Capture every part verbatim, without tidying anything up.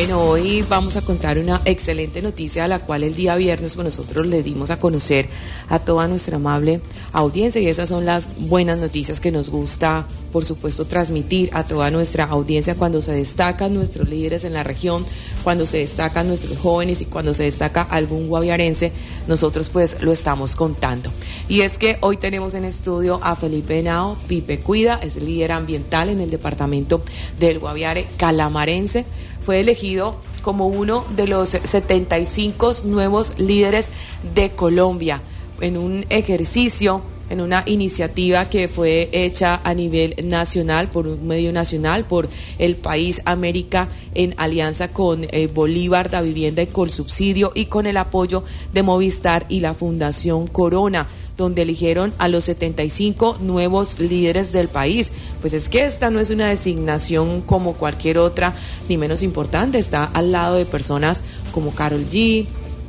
Bueno, hoy vamos a contar una excelente noticia a la cual el día viernes pues, nosotros le dimos a conocer a toda nuestra amable audiencia, y esas son las buenas noticias que nos gusta, por supuesto, transmitir a toda nuestra audiencia cuando se destacan nuestros líderes en la región, cuando se destacan nuestros jóvenes y cuando se destaca algún guaviarense, nosotros pues lo estamos contando. Y es que hoy tenemos en estudio a Felipe Henao. Pipe Cuida es líder ambiental en el departamento del Guaviare calamarense. Fue elegido como uno de los setenta y cinco nuevos líderes de Colombia en un ejercicio, en una iniciativa que fue hecha a nivel nacional, por un medio nacional, por el País América, en alianza con eh, Bolívar da Vivienda y Colsubsidio, y con el apoyo de Movistar y la Fundación Corona, donde eligieron a los setenta y cinco nuevos líderes del país. Pues es que esta no es una designación como cualquier otra, ni menos importante. Está al lado de personas como Karol G,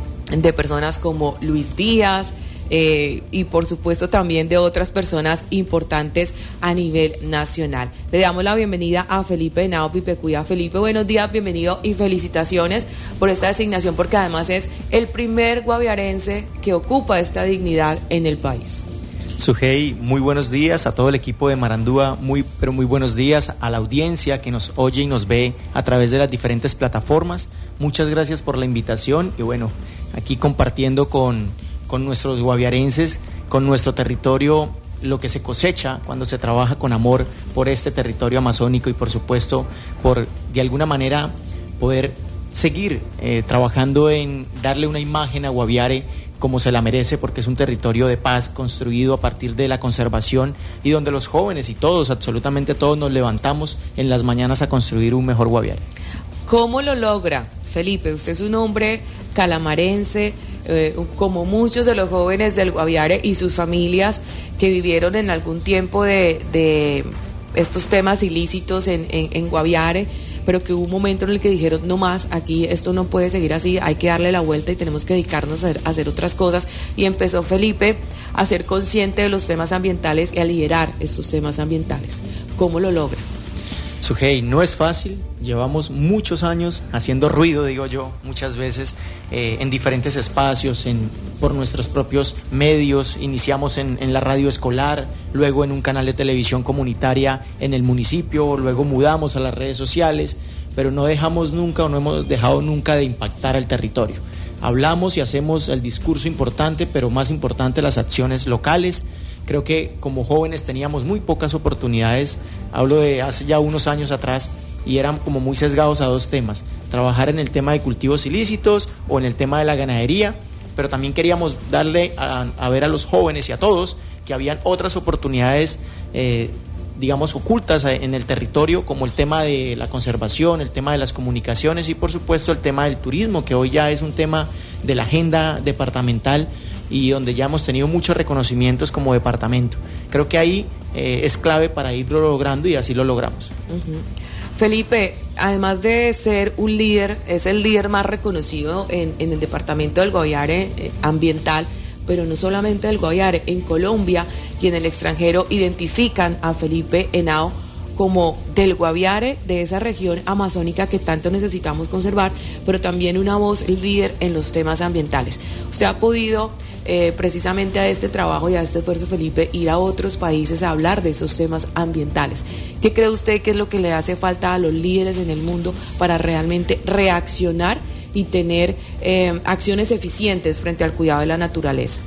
de personas como Luis Díaz, Eh, y por supuesto también de otras personas importantes a nivel nacional. Le damos la bienvenida a Felipe Henao. Pipe Cuida. Felipe, buenos días, bienvenido y felicitaciones por esta designación, porque además es el primer guaviarense que ocupa esta dignidad en el país. Sujei, muy buenos días a todo el equipo de Marandúa, muy pero muy buenos días a la audiencia que nos oye y nos ve a través de las diferentes plataformas. Muchas gracias por la invitación y bueno, aquí compartiendo con con nuestros guaviarenses, con nuestro territorio, lo que se cosecha cuando se trabaja con amor por este territorio amazónico y por supuesto por de alguna manera poder seguir eh, trabajando en darle una imagen a Guaviare como se la merece, porque es un territorio de paz construido a partir de la conservación y donde los jóvenes y todos, absolutamente todos, nos levantamos en las mañanas a construir un mejor Guaviare. ¿Cómo lo logra, Felipe? Usted es un hombre calamarense, eh, como muchos de los jóvenes del Guaviare y sus familias que vivieron en algún tiempo de, de estos temas ilícitos en, en, en Guaviare, pero que hubo un momento en el que dijeron, no más, aquí esto no puede seguir así, hay que darle la vuelta y tenemos que dedicarnos a hacer, a hacer otras cosas. Y empezó Felipe a ser consciente de los temas ambientales y a liderar estos temas ambientales. ¿Cómo lo logra? Sujei, no es fácil, llevamos muchos años haciendo ruido, digo yo, muchas veces eh, en diferentes espacios, en, por nuestros propios medios. Iniciamos en, en la radio escolar, luego en un canal de televisión comunitaria en el municipio, luego mudamos a las redes sociales, pero no dejamos nunca o no hemos dejado nunca de impactar al territorio. Hablamos y hacemos el discurso importante, pero más importante las acciones locales. Creo que como jóvenes teníamos muy pocas oportunidades, hablo de hace ya unos años atrás, y eran como muy sesgados a dos temas: trabajar en el tema de cultivos ilícitos o en el tema de la ganadería, pero también queríamos darle a, a ver a los jóvenes y a todos que habían otras oportunidades, eh, digamos, ocultas en el territorio, como el tema de la conservación, el tema de las comunicaciones y por supuesto el tema del turismo, que hoy ya es un tema de la agenda departamental y donde ya hemos tenido muchos reconocimientos como departamento. Creo que ahí eh, es clave para irlo logrando y así lo logramos. Uh-huh. Felipe, además de ser un líder, es el líder más reconocido en, en el departamento del Guaviare eh, ambiental, pero no solamente del Guaviare, en Colombia y en el extranjero identifican a Felipe Henao como del Guaviare, de esa región amazónica que tanto necesitamos conservar, pero también una voz líder en los temas ambientales. Usted ha podido, eh, precisamente a este trabajo y a este esfuerzo, Felipe, ir a otros países a hablar de esos temas ambientales. ¿Qué cree usted que es lo que le hace falta a los líderes en el mundo para realmente reaccionar y tener eh, acciones eficientes frente al cuidado de la naturaleza?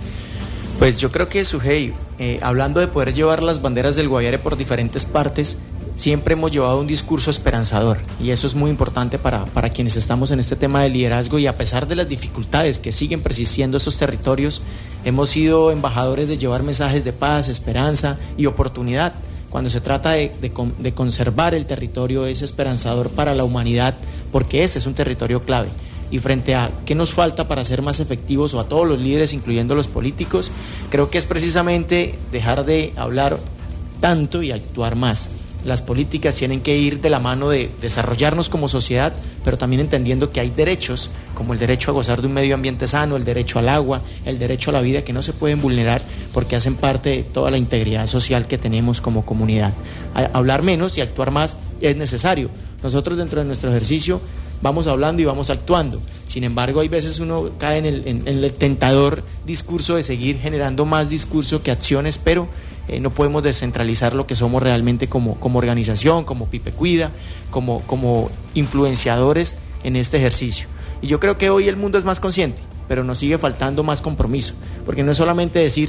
Pues yo creo que, Sujei, eh, hablando de poder llevar las banderas del Guaviare por diferentes partes, siempre hemos llevado un discurso esperanzador, y eso es muy importante para, para quienes estamos en este tema de liderazgo. Y a pesar de las dificultades que siguen persistiendo estos territorios, hemos sido embajadores de llevar mensajes de paz, esperanza y oportunidad. Cuando se trata de, de, de conservar el territorio, es esperanzador para la humanidad, porque ese es un territorio clave. Y frente a qué nos falta para ser más efectivos, o a todos los líderes, incluyendo los políticos, creo que es precisamente dejar de hablar tanto y actuar más. Las políticas tienen que ir de la mano de desarrollarnos como sociedad, pero también entendiendo que hay derechos, como el derecho a gozar de un medio ambiente sano, el derecho al agua, el derecho a la vida, que no se pueden vulnerar porque hacen parte de toda la integridad social que tenemos como comunidad. A- hablar menos y actuar más es necesario. Nosotros, dentro de nuestro ejercicio, vamos hablando y vamos actuando. Sin embargo, hay veces uno cae en el, en, en el tentador discurso de seguir generando más discurso que acciones, pero eh, no podemos descentralizar lo que somos realmente como, como organización, como Pipe Cuida, como, como influenciadores en este ejercicio. Y yo creo que hoy el mundo es más consciente, pero nos sigue faltando más compromiso, porque no es solamente decir,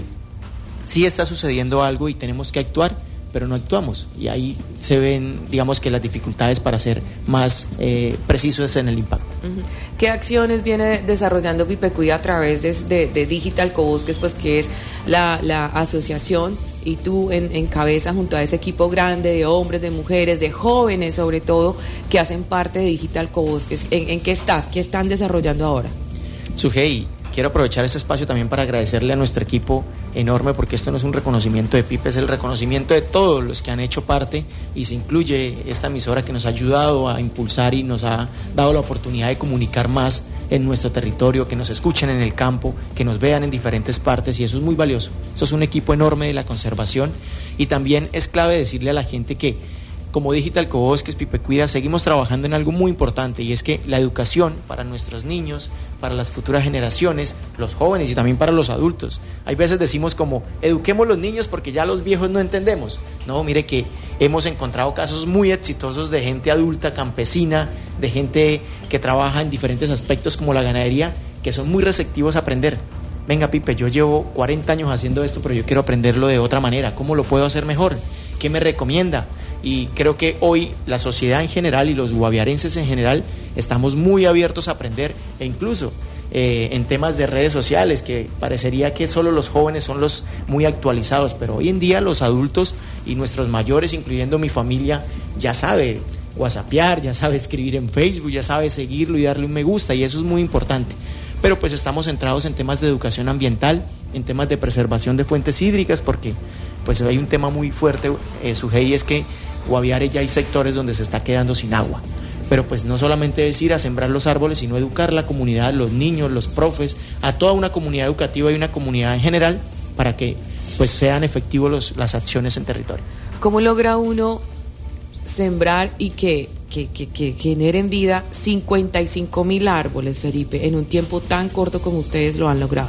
sí está sucediendo algo y tenemos que actuar, pero no actuamos, y ahí se ven, digamos, que las dificultades para ser más eh, precisos en el impacto. ¿Qué acciones viene desarrollando Pipe Cuida a través de, de, de Digital Cobosques, pues que es la, la asociación, y tú en, en cabeza junto a ese equipo grande de hombres, de mujeres, de jóvenes sobre todo, que hacen parte de Digital Cobosques? ¿En, en qué estás? ¿Qué están desarrollando ahora? Sujei, quiero aprovechar este espacio también para agradecerle a nuestro equipo enorme, porque esto no es un reconocimiento de Pipe, es el reconocimiento de todos los que han hecho parte, y se incluye esta emisora que nos ha ayudado a impulsar y nos ha dado la oportunidad de comunicar más en nuestro territorio, que nos escuchen en el campo, que nos vean en diferentes partes, y eso es muy valioso. Eso es un equipo enorme de la conservación, y también es clave decirle a la gente que como Digital Cobosques, Pipe Cuida, seguimos trabajando en algo muy importante, y es que la educación para nuestros niños, para las futuras generaciones, los jóvenes y también para los adultos. Hay veces decimos como, eduquemos los niños porque ya los viejos no entendemos. No, mire que hemos encontrado casos muy exitosos de gente adulta, campesina, de gente que trabaja en diferentes aspectos como la ganadería, que son muy receptivos a aprender. Venga, Pipe, yo llevo cuarenta años haciendo esto, pero yo quiero aprenderlo de otra manera. ¿Cómo lo puedo hacer mejor? ¿Qué me recomienda? Y creo que hoy la sociedad en general y los guaviarenses en general estamos muy abiertos a aprender, e incluso eh, en temas de redes sociales, que parecería que solo los jóvenes son los muy actualizados, pero hoy en día los adultos y nuestros mayores, incluyendo mi familia, ya sabe whatsappear, ya sabe escribir en Facebook, ya sabe seguirlo y darle un me gusta, y eso es muy importante. Pero pues estamos centrados en temas de educación ambiental, en temas de preservación de fuentes hídricas, porque pues hay un tema muy fuerte, eh, Sujei, es que Guaviare ya hay sectores donde se está quedando sin agua. Pero pues no solamente es ir a sembrar los árboles, sino educar la comunidad, los niños, los profes, a toda una comunidad educativa y una comunidad en general, para que pues sean efectivos los, las acciones en territorio. ¿Cómo logra uno sembrar y que, que, que, que generen vida cincuenta y cinco mil árboles, Felipe, en un tiempo tan corto como ustedes lo han logrado?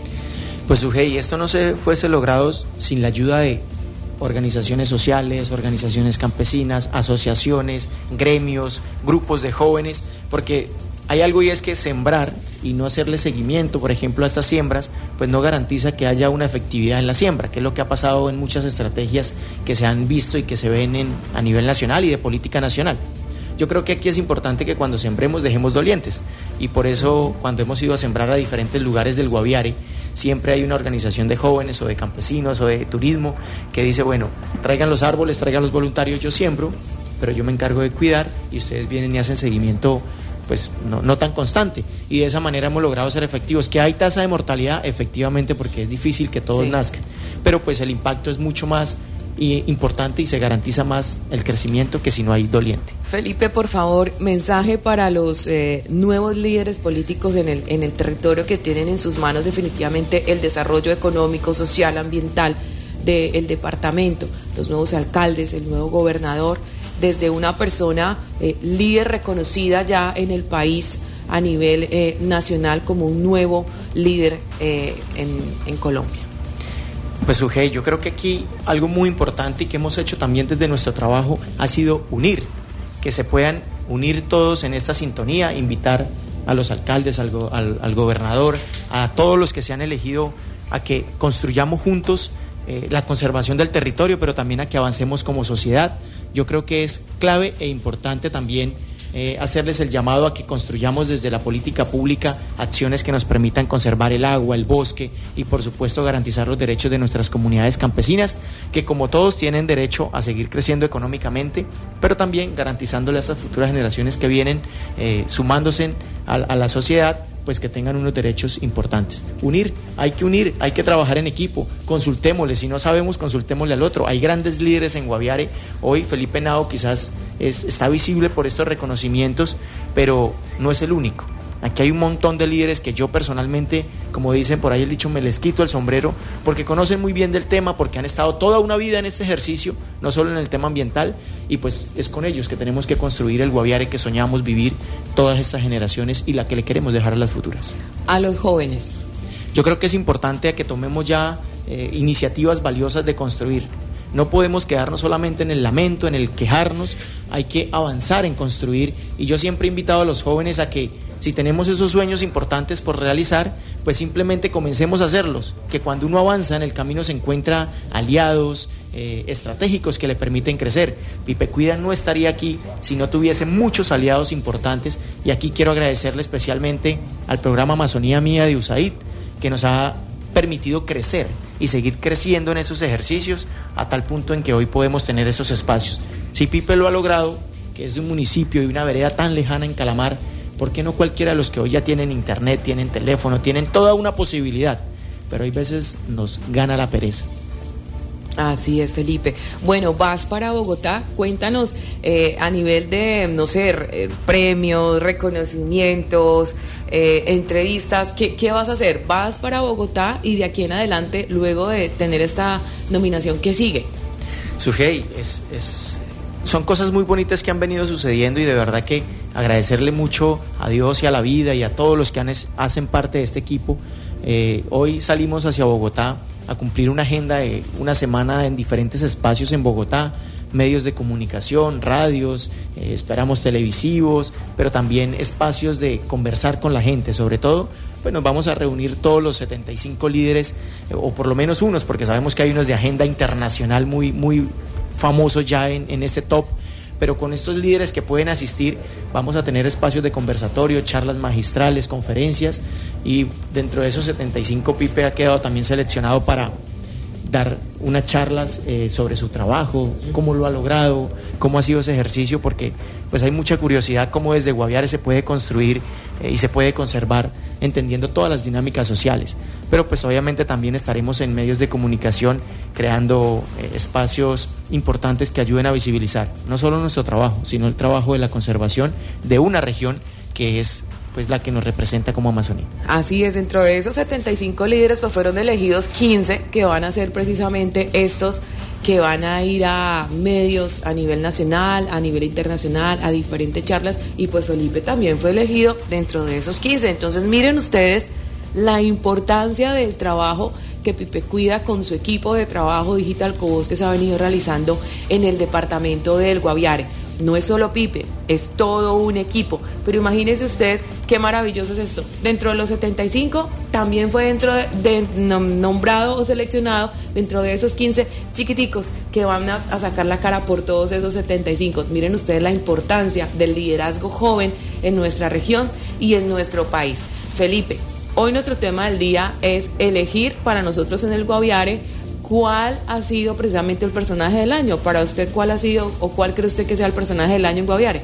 Pues Sujei, esto no se fuese logrado sin la ayuda de organizaciones sociales, organizaciones campesinas, asociaciones, gremios, grupos de jóvenes, porque hay algo, y es que sembrar y no hacerle seguimiento, por ejemplo, a estas siembras, pues no garantiza que haya una efectividad en la siembra, que es lo que ha pasado en muchas estrategias que se han visto y que se ven en, a nivel nacional y de política nacional. Yo creo que aquí es importante que cuando sembremos dejemos dolientes, y por eso cuando hemos ido a sembrar a diferentes lugares del Guaviare, siempre hay una organización de jóvenes o de campesinos o de turismo que dice, bueno, traigan los árboles, traigan los voluntarios, yo siembro, pero yo me encargo de cuidar, y ustedes vienen y hacen seguimiento pues no, no tan constante, y de esa manera hemos logrado ser efectivos. Que hay tasa de mortalidad, efectivamente, porque es difícil que todos sí nazcan, pero pues el impacto es mucho más y importante, y se garantiza más el crecimiento que si no hay doliente. Felipe, por favor, mensaje para los eh, nuevos líderes políticos en el, en el territorio, que tienen en sus manos definitivamente el desarrollo económico, social, ambiental del departamento, los nuevos alcaldes, el nuevo gobernador, desde una persona eh, líder reconocida ya en el país a nivel eh, nacional como un nuevo líder eh, en, en Colombia. Pues Sujei, yo creo que aquí algo muy importante y que hemos hecho también desde nuestro trabajo ha sido unir, que se puedan unir todos en esta sintonía, invitar a los alcaldes, al, go, al, al gobernador, a todos los que se han elegido, a que construyamos juntos eh, la conservación del territorio, pero también a que avancemos como sociedad. Yo creo que es clave e importante también eh, hacerles el llamado a que construyamos desde la política pública acciones que nos permitan conservar el agua, el bosque y por supuesto garantizar los derechos de nuestras comunidades campesinas, que como todos tienen derecho a seguir creciendo económicamente, pero también garantizándole a esas futuras generaciones que vienen eh, sumándose a, a la sociedad, pues que tengan unos derechos importantes. Unir, hay que unir, hay que trabajar en equipo, consultémosle, si no sabemos, consultémosle al otro. Hay grandes líderes en Guaviare, hoy Felipe Henao quizás es, está visible por estos reconocimientos, pero no es el único. Aquí hay un montón de líderes que yo personalmente, como dicen por ahí el dicho, me les quito el sombrero, porque conocen muy bien del tema, porque han estado toda una vida en este ejercicio, no solo en el tema ambiental, y pues es con ellos que tenemos que construir el Guaviare que soñamos vivir todas estas generaciones y la que le queremos dejar a las futuras. A los jóvenes. Yo creo que es importante que tomemos ya eh, iniciativas valiosas de construir. No podemos quedarnos solamente en el lamento, en el quejarnos, hay que avanzar en construir, y yo siempre he invitado a los jóvenes a que si tenemos esos sueños importantes por realizar, pues simplemente comencemos a hacerlos, que cuando uno avanza en el camino se encuentra aliados eh, estratégicos que le permiten crecer. Pipe Cuida no estaría aquí si no tuviese muchos aliados importantes, y aquí quiero agradecerle especialmente al programa Amazonía Mía de U S A I D, que nos ha permitido crecer y seguir creciendo en esos ejercicios a tal punto en que hoy podemos tener esos espacios. Si Pipe lo ha logrado, que es de un municipio y una vereda tan lejana en Calamar, ¿por qué no cualquiera de los que hoy ya tienen internet, tienen teléfono, tienen toda una posibilidad? Pero hay veces nos gana la pereza. Así es, Felipe. Bueno, vas para Bogotá, cuéntanos eh, a nivel de, no sé, eh, premios, reconocimientos, eh, entrevistas, ¿qué, ¿qué vas a hacer? Vas para Bogotá y de aquí en adelante, luego de tener esta nominación, ¿qué sigue? Sujei, es, es, son cosas muy bonitas que han venido sucediendo, y de verdad que agradecerle mucho a Dios y a la vida y a todos los que han, hacen parte de este equipo. Eh, hoy salimos hacia Bogotá a cumplir una agenda de una semana en diferentes espacios en Bogotá, medios de comunicación, radios, eh, esperamos televisivos, pero también espacios de conversar con la gente. Sobre todo, pues nos vamos a reunir todos los setenta y cinco líderes, eh, o por lo menos unos, porque sabemos que hay unos de agenda internacional muy, muy famosos ya en, en este top, pero con estos líderes que pueden asistir vamos a tener espacios de conversatorio, charlas magistrales, conferencias, y dentro de esos setenta y cinco Pipe ha quedado también seleccionado para dar unas charlas eh, sobre su trabajo, cómo lo ha logrado, cómo ha sido ese ejercicio, porque pues hay mucha curiosidad cómo desde Guaviare se puede construir eh, y se puede conservar, entendiendo todas las dinámicas sociales. Pero pues obviamente también estaremos en medios de comunicación creando eh, espacios importantes que ayuden a visibilizar no solo nuestro trabajo, sino el trabajo de la conservación de una región que es pues la que nos representa como Amazonía. Así es, dentro de esos setenta y cinco líderes pues fueron elegidos quince que van a ser precisamente estos que van a ir a medios a nivel nacional, a nivel internacional, a diferentes charlas, y pues Felipe también fue elegido dentro de esos quince. Entonces miren ustedes la importancia del trabajo que Pipe Cuida con su equipo de trabajo Digital Cobos que se ha venido realizando en el departamento del Guaviare. No es solo Pipe, es todo un equipo, pero imagínese usted qué maravilloso es esto. Dentro de los setenta y cinco también fue dentro de, de nombrado o seleccionado dentro de esos quince chiquiticos que van a, a sacar la cara por todos esos setenta y cinco. Miren ustedes la importancia del liderazgo joven en nuestra región y en nuestro país. Felipe, hoy nuestro tema del día es elegir para nosotros en el Guaviare. ¿Cuál ha sido precisamente el personaje del año? Para usted, ¿cuál ha sido o cuál cree usted que sea el personaje del año en Guaviare?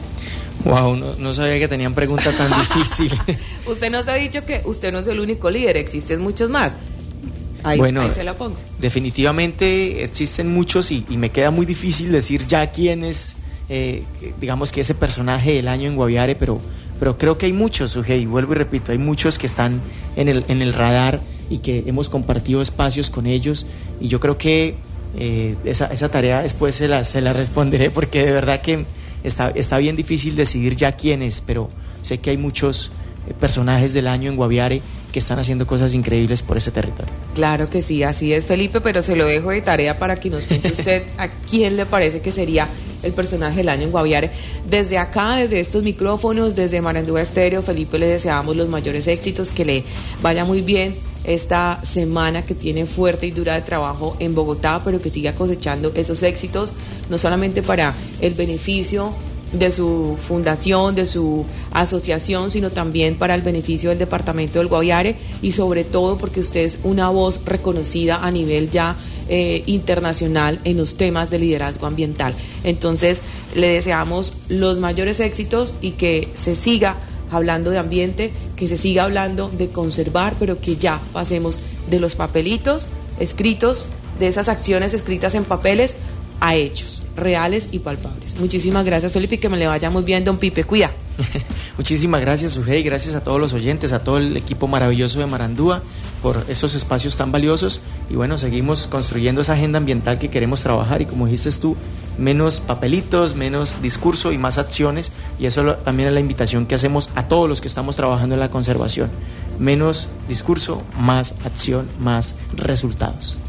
Wow, no, no sabía que tenían pregunta tan difícil. Usted nos ha dicho que usted no es el único líder, existen muchos más. Ahí, bueno, ahí se la pongo. Definitivamente existen muchos, y, y me queda muy difícil decir ya quién es, eh, digamos que ese personaje del año en Guaviare, pero, pero creo que hay muchos, Sujei, vuelvo y repito, hay muchos que están en el, en el radar y que hemos compartido espacios con ellos, y yo creo que eh, esa, esa tarea después se la, se la responderé, porque de verdad que está, está bien difícil decidir ya quién es, pero sé que hay muchos eh, personajes del año en Guaviare que están haciendo cosas increíbles por ese territorio. Claro que sí, así es, Felipe, pero se lo dejo de tarea para que nos cuente usted a quién le parece que sería el personaje del año en Guaviare. Desde acá, desde estos micrófonos, desde Marandúa Estéreo, Felipe, le deseamos los mayores éxitos, que le vaya muy bien esta semana que tiene fuerte y dura de trabajo en Bogotá, pero que siga cosechando esos éxitos, no solamente para el beneficio de su fundación, de su asociación, sino también para el beneficio del departamento del Guaviare, y sobre todo porque usted es una voz reconocida a nivel ya eh, internacional en los temas de liderazgo ambiental. Entonces le deseamos los mayores éxitos y que se siga hablando de ambiente, que se siga hablando de conservar, pero que ya pasemos de los papelitos escritos, de esas acciones escritas en papeles, a hechos. reales y palpables. Muchísimas gracias, Felipe, y que me le vaya muy bien, don Pipe, cuida. Muchísimas gracias, Sujei, gracias a todos los oyentes, a todo el equipo maravilloso de Marandúa por esos espacios tan valiosos, y bueno, seguimos construyendo esa agenda ambiental que queremos trabajar, y como dijiste tú, menos papelitos, menos discurso y más acciones, y eso lo, también es la invitación que hacemos a todos los que estamos trabajando en la conservación: menos discurso, más acción, más resultados.